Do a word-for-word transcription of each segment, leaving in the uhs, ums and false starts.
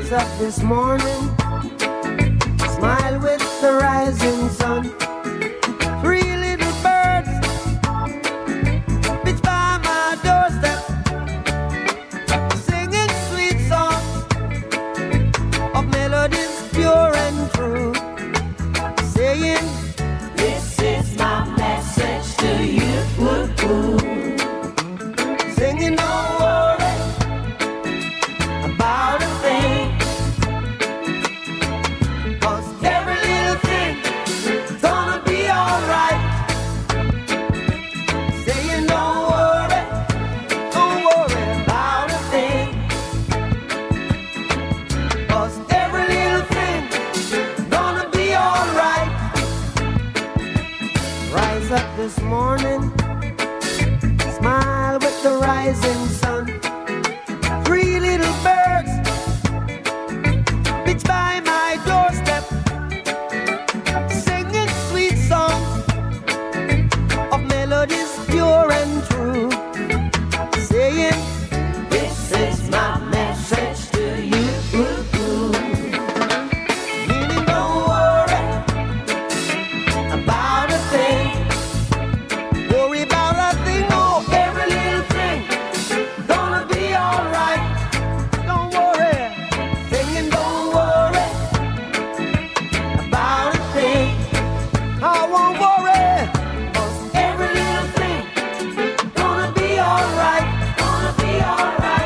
Rise up this morning, smile with the rising sun. Three little birds pitch by my doorstep, singing sweet songs of melodies pure and true, saying, this is my message to you. Singing, don't worry about a thing, 'cause every little thing's gonna be alright. Saying, don't worry, don't worry about a thing, 'cause every little thing's gonna be alright. Rise up this morning, smile with the rising sun. Three little birds pitch by my doorstep, singing sweet songs of melodies pure and true, saying, this is my message to you. Meaning, don't worry about a thing, worry about a thing, oh, every little thing gonna be alright. Don't worry, singing, don't worry about a thing. I won't worry, 'cause every little thing gonna be alright, gonna be alright.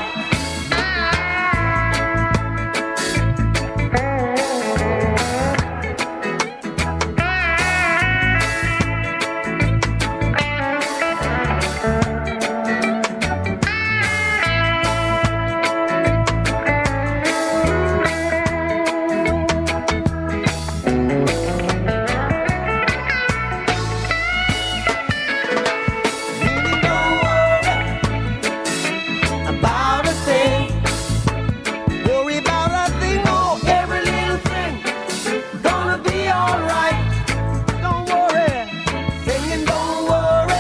Meaning, don't worry about a thing, worry about a thing, oh, every little thing gonna be alright. Don't worry, singing, don't worry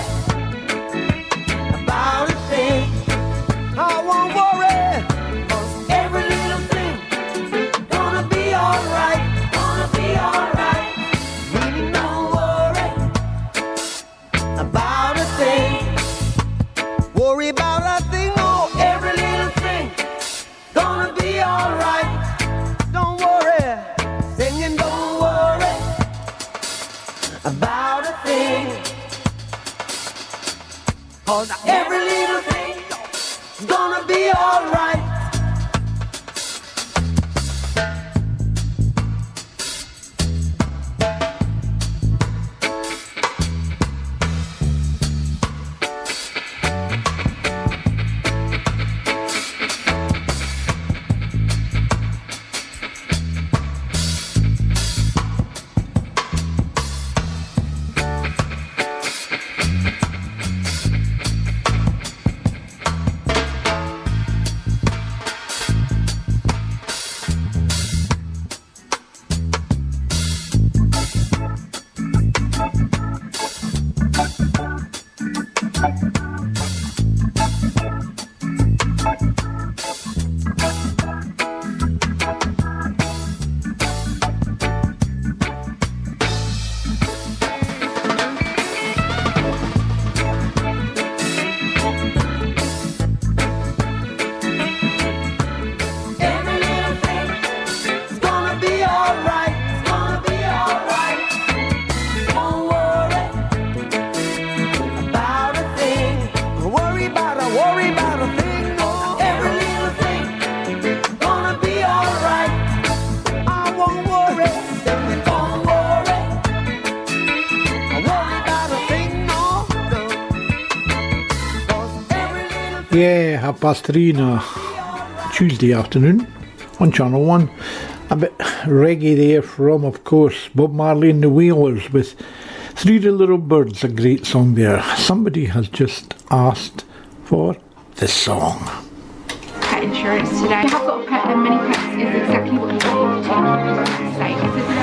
about a thing. I won't worry, 'cause every little thing gonna be alright, gonna be alright. Meaning, don't worry about a thing, worry about a thing, oh, every little thing gonna be alright. Don't worry, singing, don't worry about a thing, 'cause every little thing is gonna be alright. Every little thing is gonna be alright, it's gonna be alright. Don't worry about a thing, worry about a, worry about a thing, oh, every little thing gonna be alright. I won't worry, singing, don't worry, I worry about a thing, no, no, 'cause every little thing. Yeah, half past three on a Tuesday afternoon on Channel One. A bit reggae there from, of course, Bob Marley and the Wailers with Three Little Birds, a great song there. Somebody has just asked for this song. Pet insurance today. If you have got a pet, then many pets is exactly what you need. Like, if there's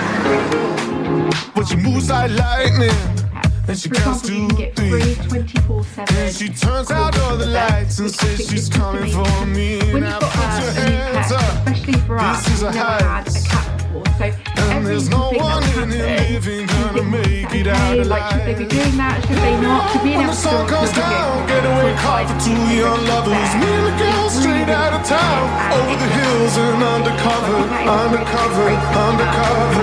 an But she moves like lightning, and she For counts example, you to can get free three. twenty-four seven. And she turns out all the lights and says she's coming for me. When Now you've got put uh, your a new hands pet, up. especially for us, This is we've a never had a heist. cat before, so And there's no everything one that's in here happened, living we gonna think make that's it okay, out like should they be alive. doing that, should they not? So being When able the to sun go goes to the down, video, getaway car for two young lovers. Me and the girl straight out of town, over the hills and undercover, undercover, undercover.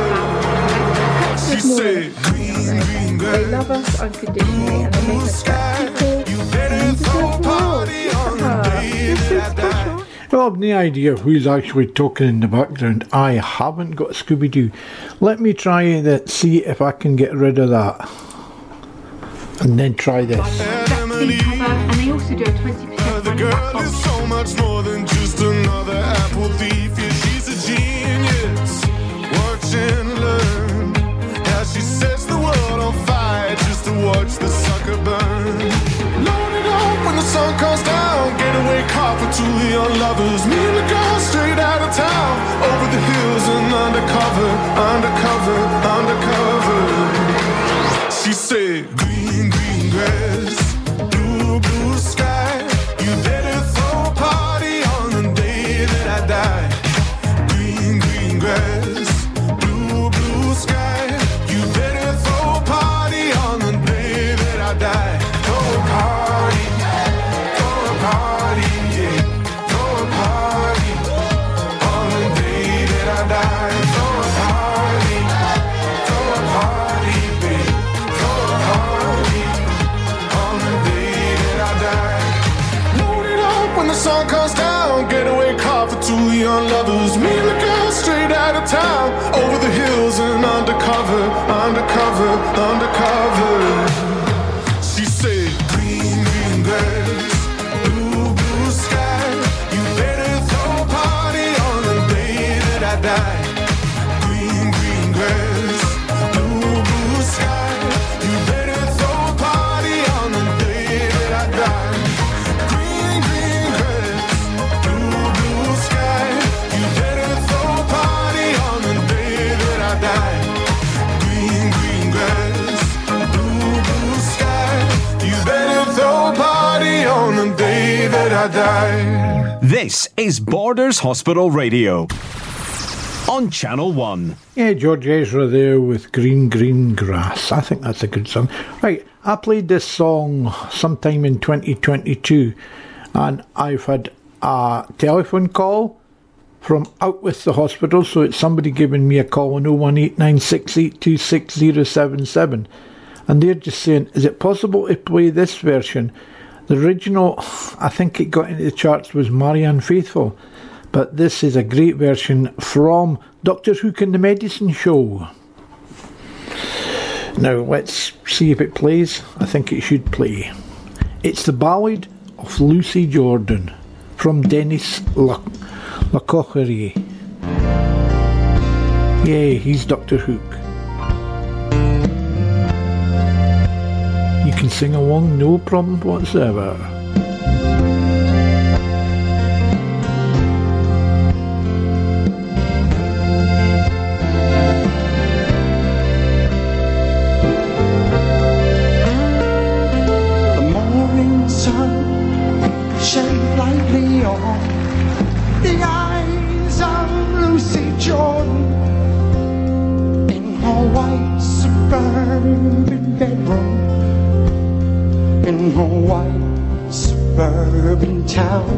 She said, green, green They grass, love us unconditionally and they make blue us sky. people. You better throw a party on the day that I die. Well, I've no idea who's actually talking in the background. I haven't got Scooby-Doo. Let me try that, see if I can get rid of that. And then try this. That's the cover, and they also do a twenty percent The money girl back is option. so much more than just another apple thief. Yeah, she's a genius. Watch and learn how she sets the world on fire just to watch the sucker burn. Load it up when the sun comes down. Getaway car for two young lovers. Me and the girl straight out of town, over the hills and undercover, undercover, undercover. She said, green, green grass, blue, blue sky. You better throw a party on the day that I die. Green, green grass, blue, blue sky. You better throw a party on the day that I die. Throw a party, throw a party, yeah. Throw a party on the day that I die. Throw a party, throw a party, babe. Throw a party on the day that I die. Load it up when the sun comes down. Getaway car for two young lovers. Me and the girl straight out of town, over the hills and undercover, undercover, undercover. She said, green, green grass, blue, blue sky. You better throw a party on the day that I die. Green, green grass, blue, blue sky. You better throw a party on the day that I die. Green, green grass, blue, blue sky. You better throw a party on the day that I die. Green, green grass, blue, blue sky. You better throw a party on the day that I die. This is Borders Hospital Radio on Channel one. Yeah, George Ezra there with Green Green Grass. I think that's a good song. Right, I played this song sometime in twenty twenty-two, and I've had a telephone call from out with the hospital, so it's somebody giving me a call on oh one eight nine six eight two six zero seven seven, and they're just saying, is it possible to play this version? The original, I think it got into the charts, was Marianne Faithfull, but this is a great version from Doctor Hook and the Medicine Show. Now let's see if it plays. I think it should play. It's the Ballad of Lucy Jordan from Dennis Le- Lecoqrier. Yeah, he's Doctor Hook. You can sing along, no problem whatsoever. The morning sun shone lightly on the eyes of Lucy Jordan in her white suburban bedroom, in her white suburban town.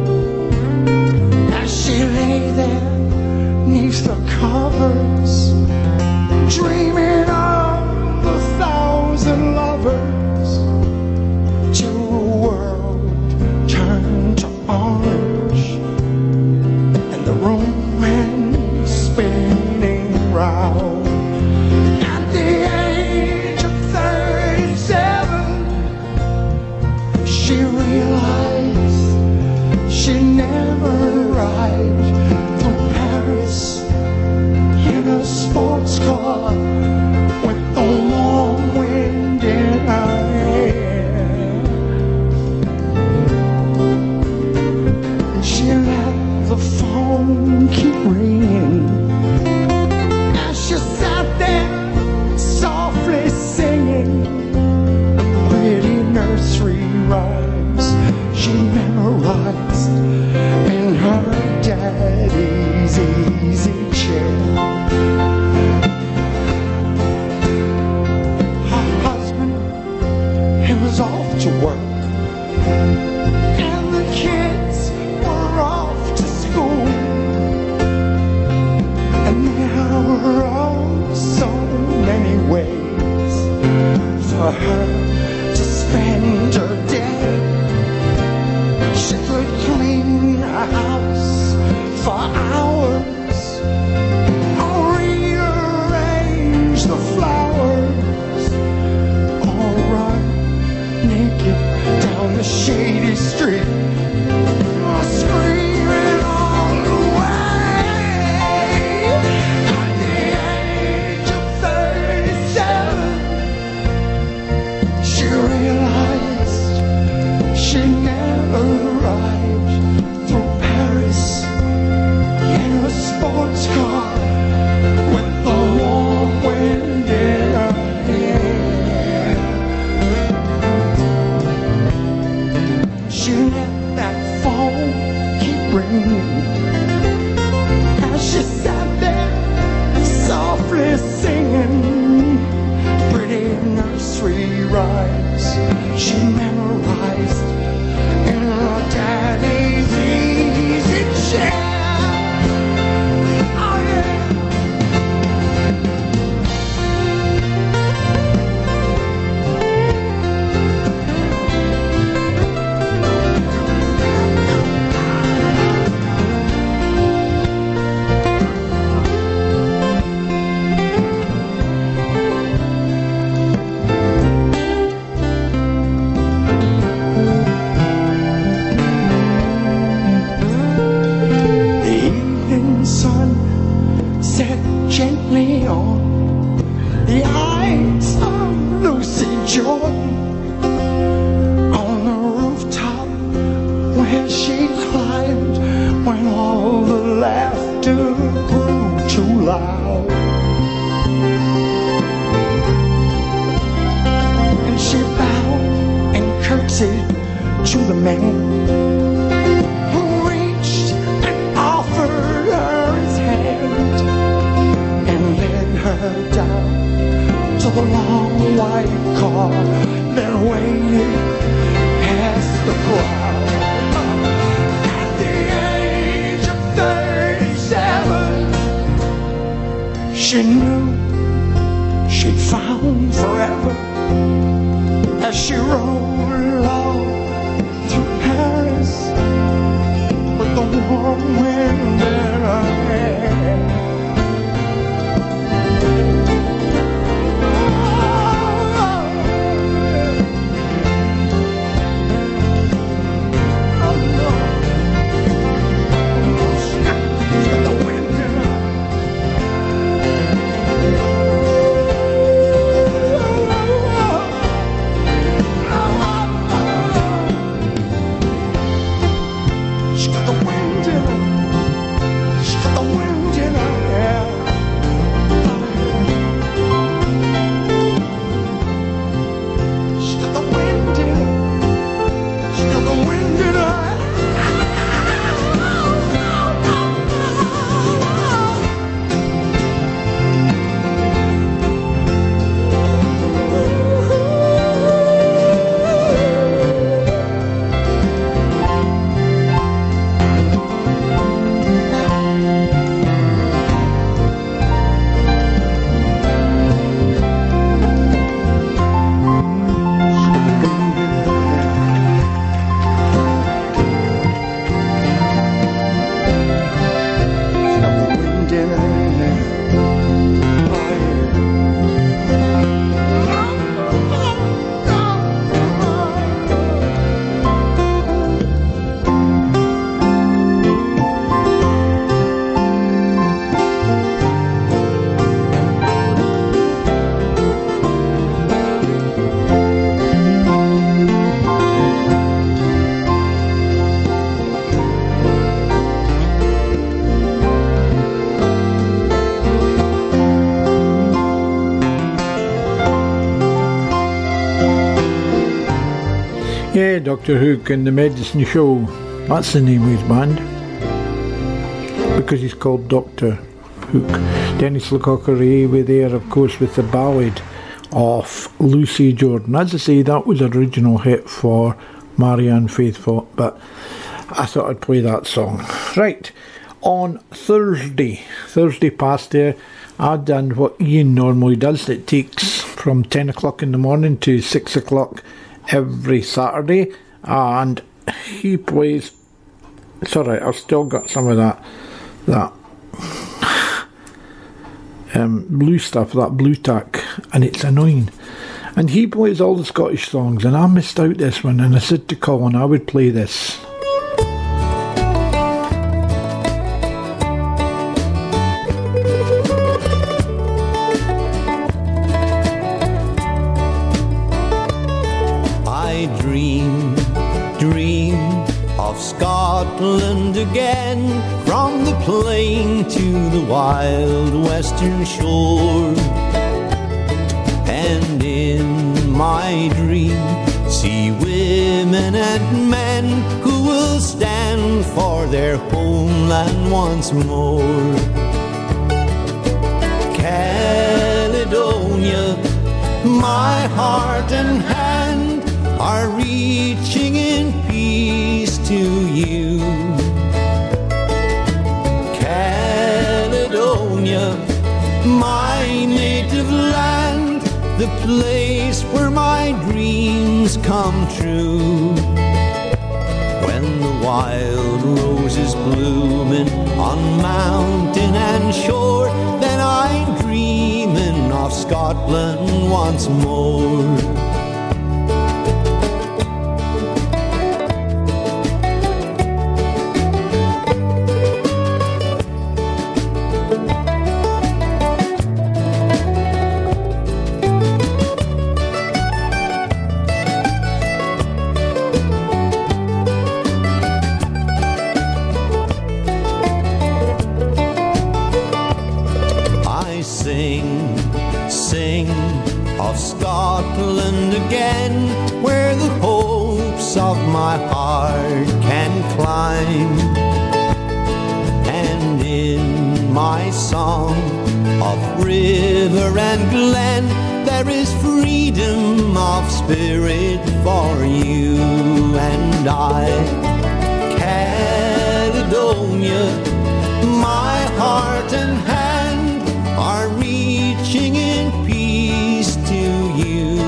As she lay there neath the covers, dreaming of a thousand lovers, till the world turned to orange and the room went spinning round. At the age of thirty-seven, she realized she never arrived from Paris in a sports car with the warm wind in her daddy's easy chair. Her husband, he was off to work, and the kids were off to school. And there were oh so many ways for her to spend her day. She could clean her house for hours, or rearrange the flowers, or run naked down the shady street, or screaming all the way. At the age of thirty-seven, she realized she never arrived through Paris in a sports car with the warm wind in her hair. She let that phone keep ringing as she sat there softly singing pretty nursery rhymes she memorized in her daddy's easy chair. Oh yeah. The evening sun set gently on the eyes of Lucy Jordan on the rooftop where she climbed when all the laughter grew too loud. And she bowed and curtsied to the man who reached and offered her his hand and led her down to the long white car that waited past the crowd. At the age of thirty-seven, she knew she'd found forever as she rode along through Paris with the warm wind in her hair. Oh, no. She's got the wind in her. She's got the wind in her. She's got the wind in her hair. She's got the wind in her. She's got the wind in her. She's got the wind in her hair. Oh, Yeah, Doctor Hook and the Medicine Show. That's the name of his band. because he's called Doctor Hook. Dennis Lecoq-Ray were there, of course, with the ballad of Lucy Jordan. As I say, that was an original hit for Marianne Faithfull, but I thought I'd play that song. Right, on Thursday, Thursday past there, I've done what Ian normally does. It takes from ten o'clock in the morning to six o'clock every Saturday, and he plays, it's alright, I've still got some of that, that um, blue stuff, that blue tack, and it's annoying. And he plays all the Scottish songs, and I missed out this one, and I said to Colin I would play this. I dream, dream of Scotland again, from the plain to the wild western shore. And in my dream, see women and men who will stand for their homeland once more. Caledonia, my heart and hand are reaching in peace to you. Caledonia, my native land, the place where my dreams come true. When the wild roses blooming on mountain and shore, then I'm dreaming of Scotland once more. Scotland again, where the hopes of my heart can climb. And in my song of river and glen, there is freedom of spirit for you and I. Caledonia, my heart and hand are reaching in peace to you.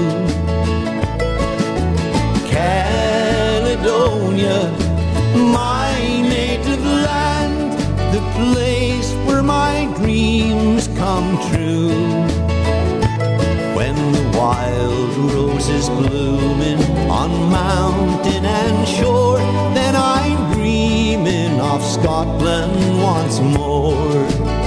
Caledonia, my native land, the place where my dreams come true. When the wild roses blooming on mountain and shore, then I'm dreaming of Scotland once more.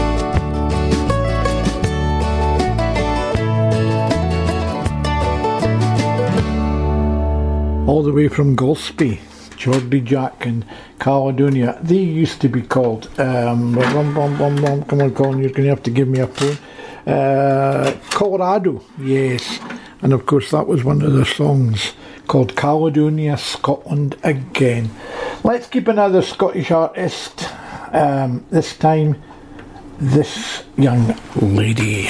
All the way from Gillespie, Geordie Jack and Caledonia. They used to be called, um, bum, bum, bum, bum, come on Colin, you're going to have to give me a phone. Uh, Colorado, yes. And of course that was one of the songs called Caledonia, Scotland Again. Let's keep another Scottish artist, um, this time this young lady.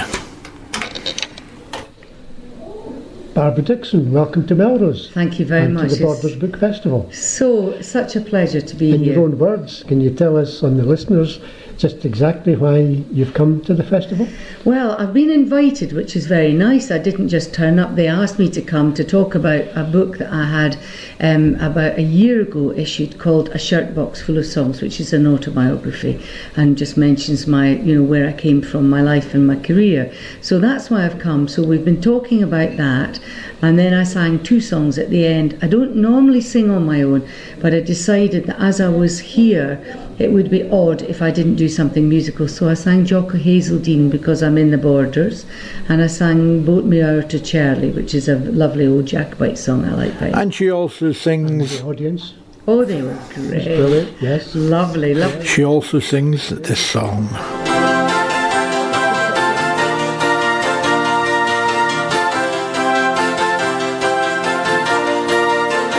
Barbara Dixon, welcome to Melrose. Thank you very and much. to the Borders Book Festival. So, such a pleasure to be In here. In your own words, can you tell us and the listeners just exactly why you've come to the festival? Well, I've been invited, which is very nice. I didn't just turn up. They asked me to come to talk about a book that I had um, about a year ago issued called A Shirt Box Full of Songs, which is an autobiography and just mentions my, you know, where I came from, my life and my career. So that's why I've come. So we've been talking about that. And then I sang two songs at the end. I don't normally sing on my own, but I decided that as I was here, it would be odd if I didn't do something musical. So I sang Jock o' Hazeldean because I'm in the Borders, and I sang Boat Me O'er to Charlie, which is a lovely old Jacobite song I like very much. And she also sings... And the audience? Oh, they were great. Brilliant, yes. Lovely, lovely. She also sings this song.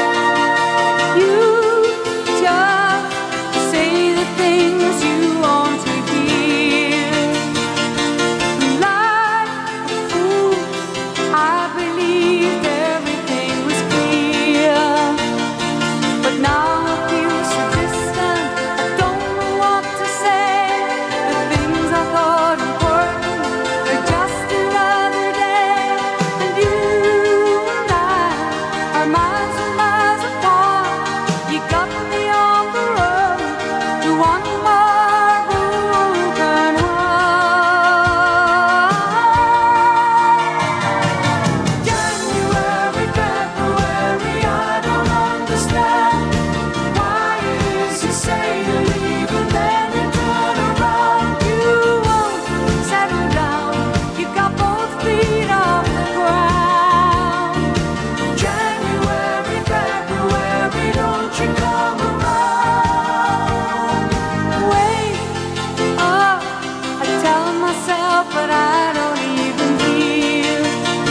You just say the things you want but I don't even feel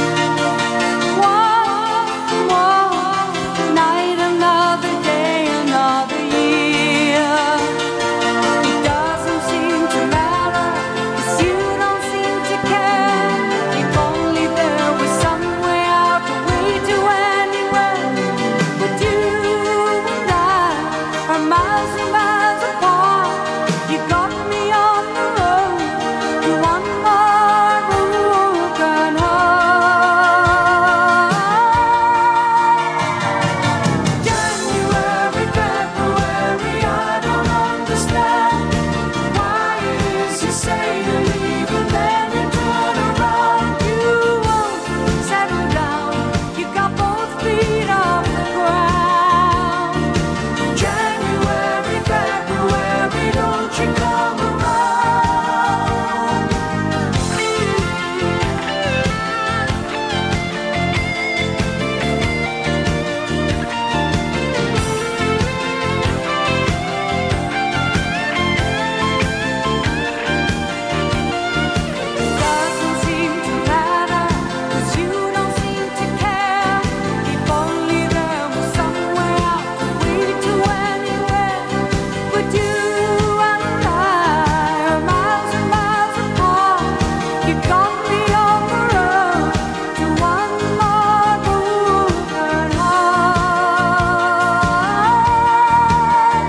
one more night, another day, another year. It doesn't seem to matter, 'cause you don't seem to care. If only there was some way out, a way to anywhere. But you and I are miles and miles apart. You got me on the road to one more broken heart. January, February, I don't understand why it is you say you're leaving, then you turn around. You won't settle down. You got both feet off the ground. January, February, don't you come around. Doesn't seem to matter, 'cause you don't seem to care. If only there was some way out, a way to anywhere. But you and I are miles and miles apart. You got me on the road to one more broken heart.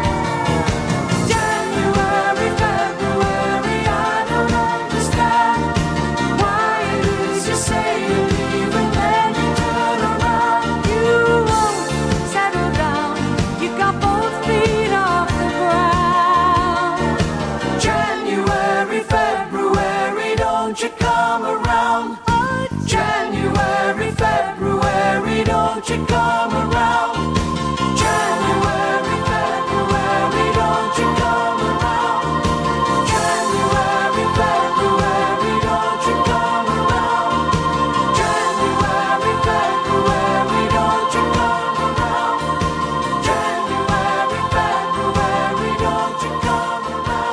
January, February, I don't understand why it is you say you're leaving, then you turn around. You won't settle down. You got both feet off the ground. January, February, don't you come around. January, February, don't you come around. January, February, don't you come around. January, February, don't you come around. January, February, don't you come around. January, February, don't you come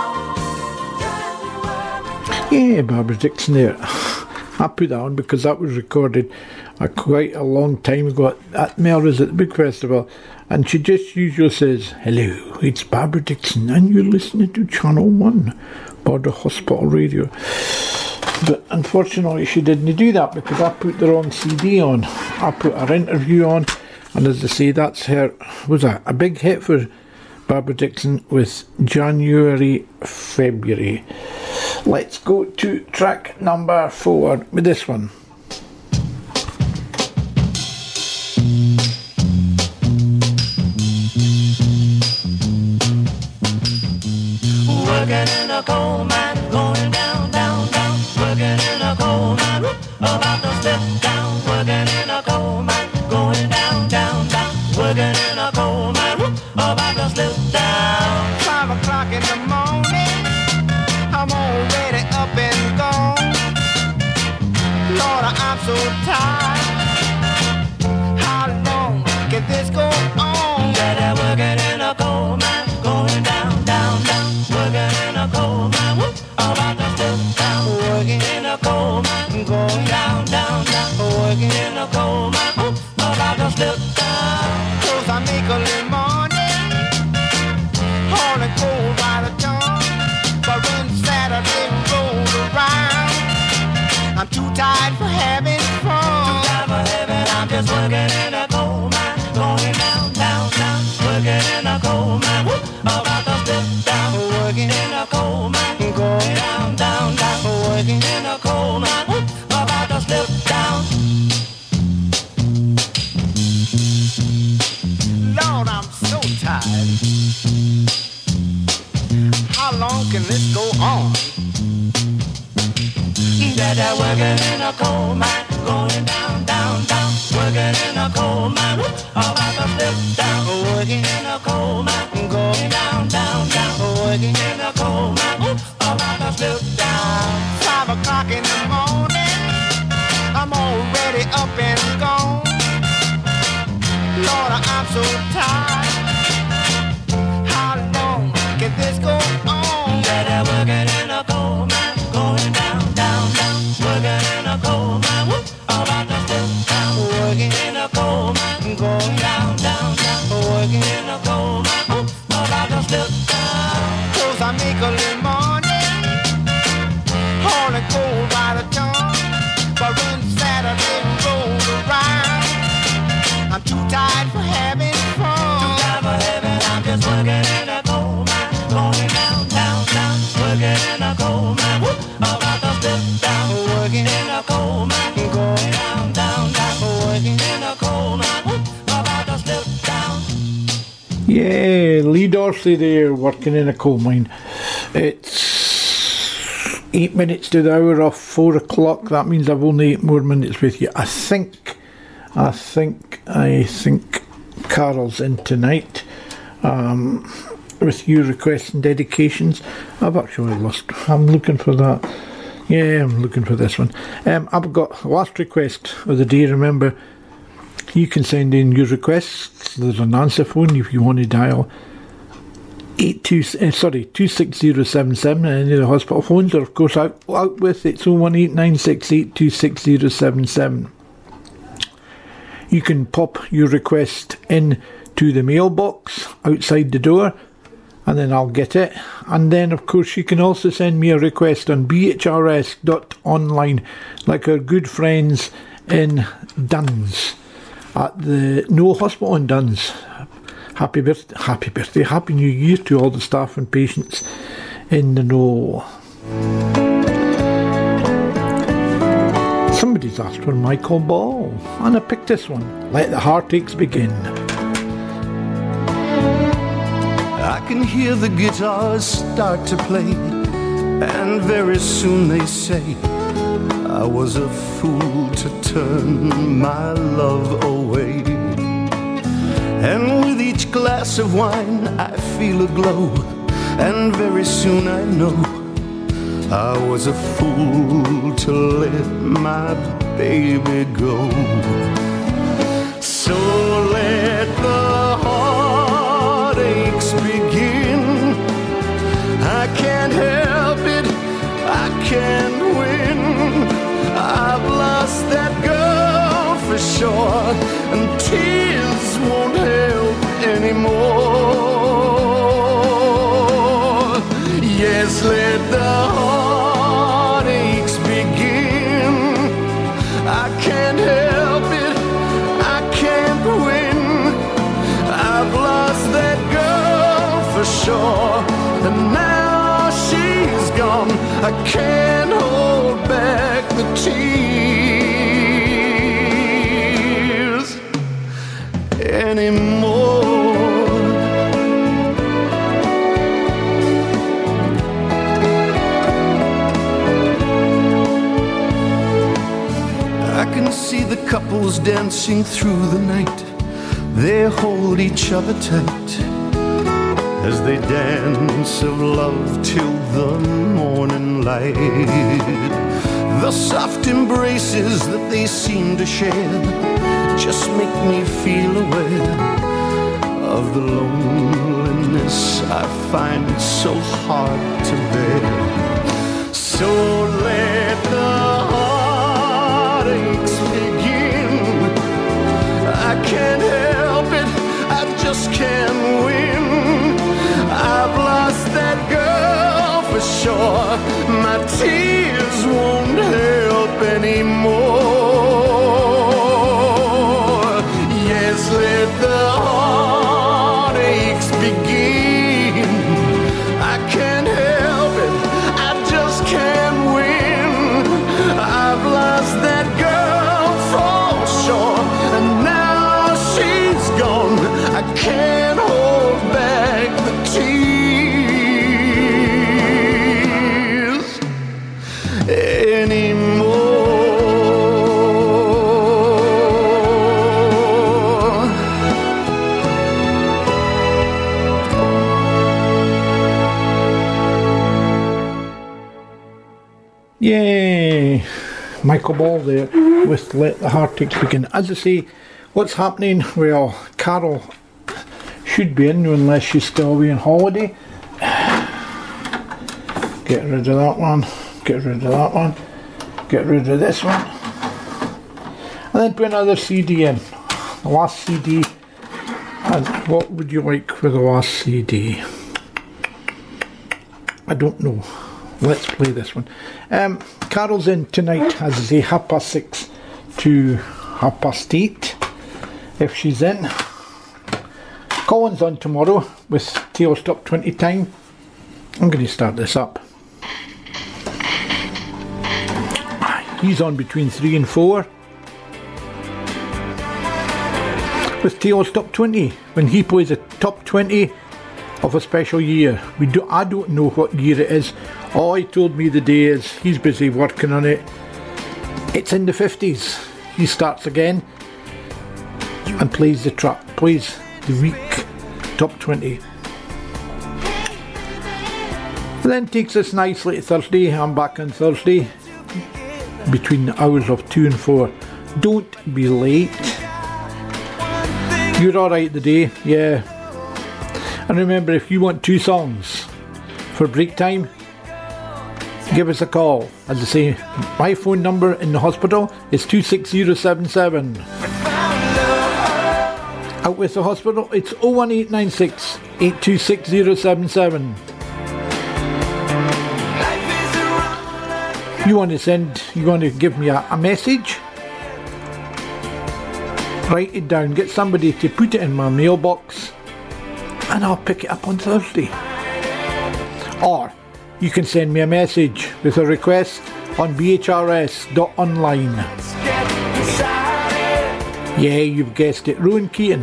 around. Yeah, Barbara Dixon there. I put that on because that was recorded uh, quite a long time ago at, at Melrose at the Big Festival, and she just usually says, "Hello, it's Barbara Dixon and you're listening to Channel one, Border Hospital Radio." But unfortunately she didn't do that because I put the wrong C D on. I put her interview on, and as I say, that's her, was a, a big hit for Barbara Dixon with January, February. Let's go to track number four with this one. Working in a coal mine, going down, down, down. Working in a coal mine, whoop, about to slip down. Working in a coal mine, going down, down, down. Working in a coal mine, whoop, about to slip down. Five o'clock in the morning, I'm already up and gone. Lord, I'm so tired. How long can this go on? Daddy working in a coal mine, going down, down, down. Working in a coal mine, whoop, about to slip down. Working In a coal mine, going down, down, down. working In a coal mine, whoop, about to slip down. cause I make a little money, hauling coal by the ton. But when Saturday rolls around, I'm too tired for having fun. Time for heaven, I'm just working in a coal mine, going down, down, down. Working in a coal mine, whoop, about to slip down. Working In a coal mine, going down, down, down. working In a coal mine, whoop, about to slip down. Lord, I'm so tired. How long can this go on? Dada working in a coal mine, going down, down, down. Working in a coal mine, whoop, about to slip down. Working In a coal mine, going down, down, down. working In a coal mine, whoop, about to slip down. five o'clock in the morning, I'm already up and gone. Lord, I'm so tired. How long can this go on? Dada working in a coal mine, going down, down, birthday there, working in a coal mine. It's eight minutes to the hour of four o'clock. That means I've only eight more minutes with you. I think, I think, I think Carol's in tonight. Um, with your requests and dedications. I've actually lost. I'm looking for that. Yeah, I'm looking for this one. Um, I've got last request of the day. Remember, you can send in your requests. There's an answer phone if you want to dial eight two uh, sorry two six zero seven seven. Any of the hospital phones, or of course out out with it's oh one eight nine six eight two six zero seven seven. You can pop your request in to the mailbox outside the door, and then I'll get it. And then of course you can also send me a request on b h r s dot online, like our good friends in Duns at the No Hospital in Duns. Happy birthday, happy birthday, happy new year to all the staff and patients in the No. Somebody's asked for Michael Ball, and I picked this one. Let the Heartaches Begin. I can hear the guitars start to play, and very soon they say I was a fool to turn my love away. And with each glass of wine I feel a glow, and very soon I know I was a fool to let my baby go. So let the heartaches begin. I can't help it, I can't win. I've lost that girl for sure, and tears won't help anymore. Yes, let the heartaches begin. I can't help it, I can't win. I've lost that girl for sure, and now she's gone. I can't hold back the tears anymore. I can see the couples dancing through the night. They hold each other tight as they dance of love till the morning light. The soft embraces that they seem to share just make me feel aware of the loneliness I find so hard to bear. So let the heartaches begin. I can't help it, I just can't win. I've lost that girl for sure. My tears won't help anymore. Yes, let the heartaches begin. I can't help it, I just can't win. I've lost that girl for sure, and now she's gone. I can't hold back the tears anymore. Yay! Michael Ball there with Let the Heartaches Begin. As I say, what's happening? Well, Carol should be in unless she's still away on holiday. Get rid of that one, get rid of that one, get rid of this one, and then put another C D in. The last C D. And what would you like for the last C D? I don't know. Let's play this one. Um, Carol's in tonight, as I say, half past six to half past eight. If she's in. Colin's on tomorrow with Tail Stop twenty time. I'm going to start this up. He's on between three and four with Tail Stop twenty. When he plays a top twenty of a special year. We do, I don't know what year it is. All he told me the day is he's busy working on it. It's in the fifties. He starts again and plays the track, plays the week top twenty. Then takes us nicely to Thursday. I'm back on Thursday between the hours of two and four. Don't be late. You're alright today, yeah. And remember, if you want two songs for break time, give us a call. As I say, my phone number in the hospital is two six zero seven seven. Out with the hospital, it's oh one eight nine six, eight two six zero seven seven. You want to send, you want to give me a, a message? Write it down, get somebody to put it in my mailbox, and I'll pick it up on Thursday. Or you can send me a message with a request on b h r s dot online. Yeah, you've guessed it, Rowan Keaton.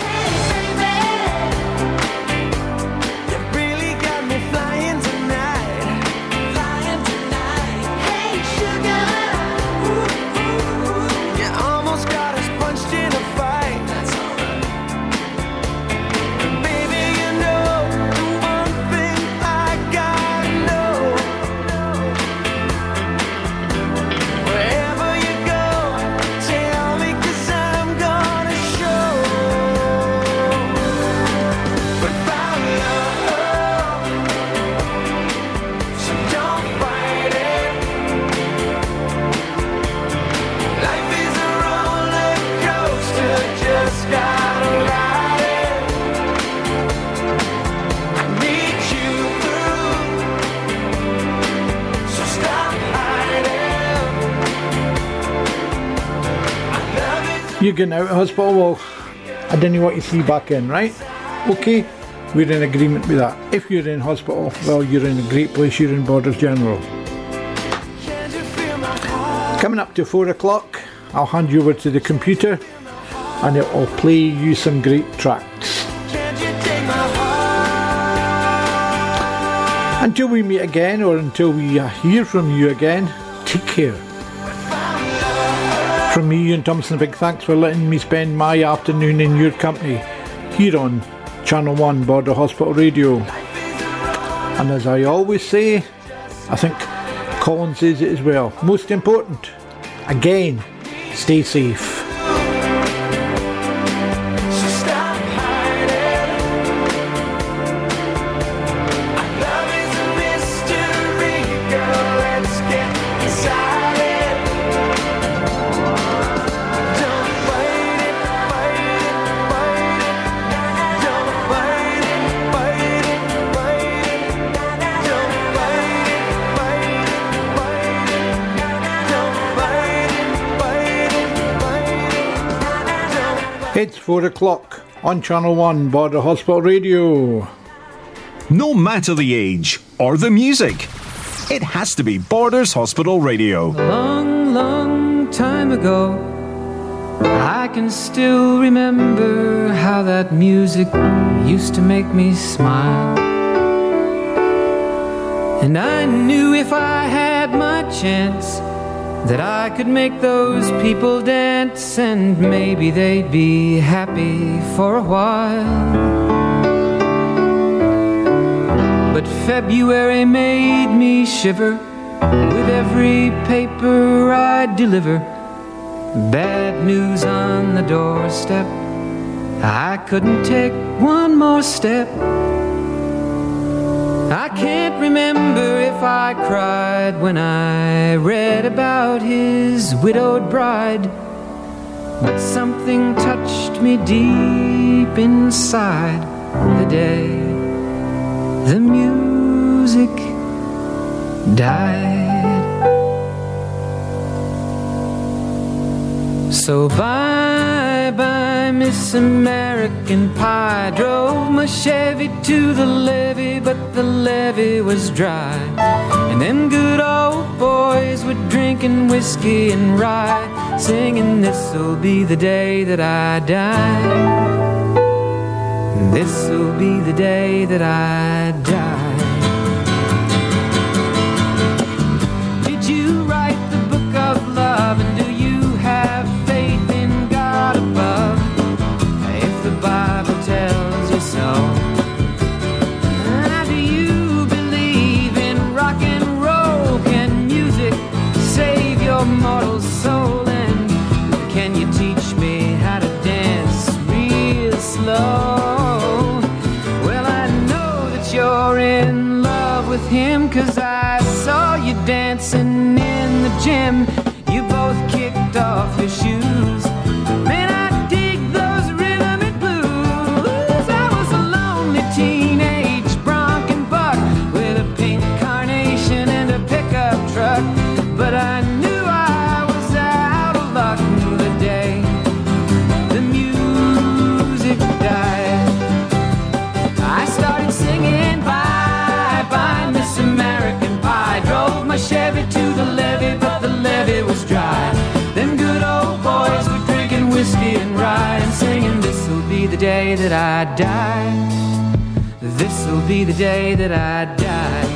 You're getting out of hospital, well, I didn't want you to see back in, right? Okay, we're in agreement with that. If you're in hospital, well, you're in a great place, you're in Borders General. Coming up to four o'clock, I'll hand you over to the computer and it will play you some great tracks. Until we meet again, or until we uh, hear from you again, take care. From me, Ian Thompson, a big thanks for letting me spend my afternoon in your company here on Channel one Border Hospital Radio. And as I always say, I think Colin says it as well, most important, again, stay safe. It's four o'clock on Channel one Border Hospital Radio. No matter the age or the music, it has to be Borders Hospital Radio. A long, long time ago, I can still remember how that music used to make me smile. And I knew if I had my chance that I could make those people dance, and maybe they'd be happy for a while. But February made me shiver with every paper I deliver. Bad news on the doorstep, I couldn't take one more step. I can't remember if I cried when I read about his widowed bride, but something touched me deep inside the day the music died. So bye bye Miss American Pie. Drove my Chevy to the levee, but the levee was dry. And them good old boys were drinking whiskey and rye, singing this'll be the day that I die. this'll be the day that I die. Did you write the book of love, and do you have faith in God above? If the Bible tells you so. Now, do you believe in rock and roll? Can music save your mortal soul? And can you teach me how to dance real slow? Well, I know that you're in love with him, 'cause I saw you dancing in the gym. You both kicked off your shoes. Man, I dig those rhythm and blues. I was a lonely teenage bronc and buck with a pink carnation and a pickup truck, but I knew I was out of luck the day the music died. I started singing bye bye Miss American Pie. Drove my Chevy to the levee, but the levee was dry. Them good old boys were drinking whiskey and rye and singing, this'll be the day that I die. This'll be the day that I die.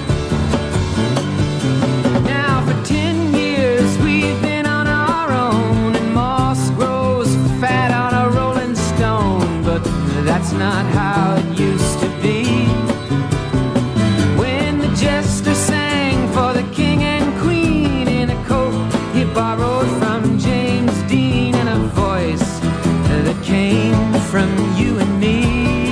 Now for ten years we've been on our own, and moss grows fat on a rolling stone, but that's not how it used to be. When the jester sang for the king and queen in a coat he borrowed from James Dean, and a voice that came from you and me.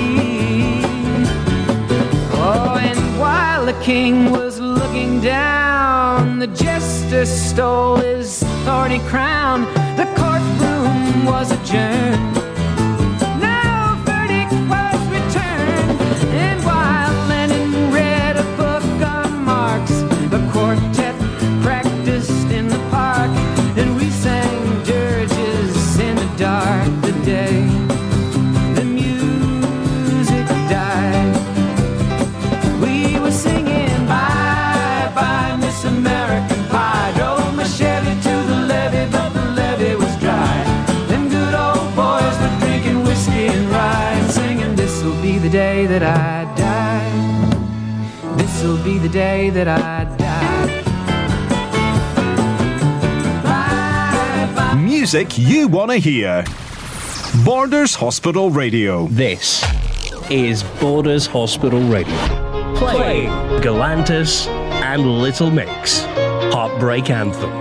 Oh, and while the king was looking down, the jester stole his thorny crown. The courtroom was adjourned. No verdict was returned. And while Lennon read a book on Marx, the quartet practiced in the park, and we sang dirges in the dark the day the music died. We were singing bye bye Miss American Pie. Drove my Chevy to the levee, but the levee was dry. Them good old boys were drinking whiskey and rye and singing, this'll be the day that I die. This'll be the day that I die. Music you want to hear. Borders Hospital Radio. This is Borders Hospital Radio. Playing Galantis and Little Mix. Heartbreak Anthem.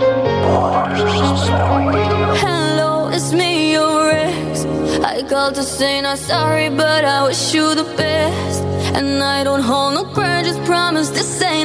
Hello, it's me, your ex. I called to say not sorry, but I wish you the best. And I don't hold no grudges, promise this ain't